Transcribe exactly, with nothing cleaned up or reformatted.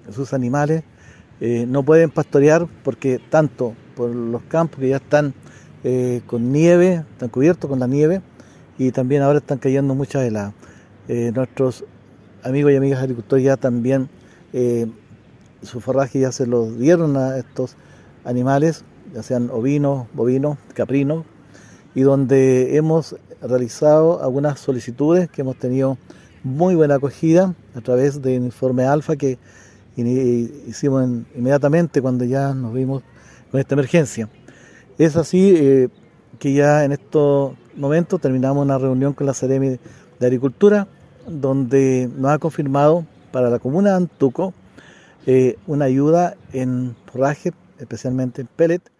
sus animales eh, no pueden pastorear porque tanto por los campos que ya están eh, con nieve, están cubiertos con la nieve, y también ahora están cayendo muchas heladas. Eh, nuestros amigos y amigas agricultores ya también eh, su forraje ya se lo dieron a estos animales, ya sean ovinos, bovinos, caprinos, y donde hemos realizado algunas solicitudes que hemos tenido muy buena acogida a través del informe Alfa que hicimos inmediatamente cuando ya nos vimos con esta emergencia. Es así eh, que ya en estos momentos terminamos una reunión con la Seremi de Agricultura, donde nos ha confirmado para la comuna de Antuco eh, una ayuda en forraje, especialmente en pellet,